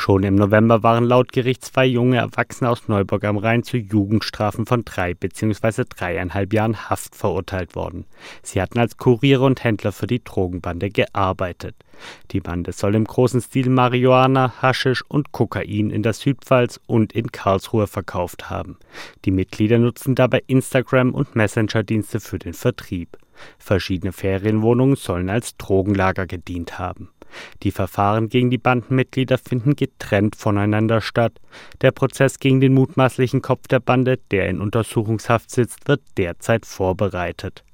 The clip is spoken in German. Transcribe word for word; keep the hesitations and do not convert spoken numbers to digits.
Schon im November waren laut Gericht zwei junge Erwachsene aus Neuburg am Rhein zu Jugendstrafen von drei bzw. dreieinhalb Jahren Haft verurteilt worden. Sie hatten als Kuriere und Händler für die Drogenbande gearbeitet. Die Bande soll im großen Stil Marihuana, Haschisch und Kokain in der Südpfalz und in Karlsruhe verkauft haben. Die Mitglieder nutzten dabei Instagram und Messenger-Dienste für den Vertrieb. Verschiedene Ferienwohnungen sollen als Drogenlager gedient haben. Die Verfahren gegen die Bandenmitglieder finden getrennt voneinander statt. Der Prozess gegen den mutmaßlichen Kopf der Bande, der in Untersuchungshaft sitzt, wird derzeit vorbereitet.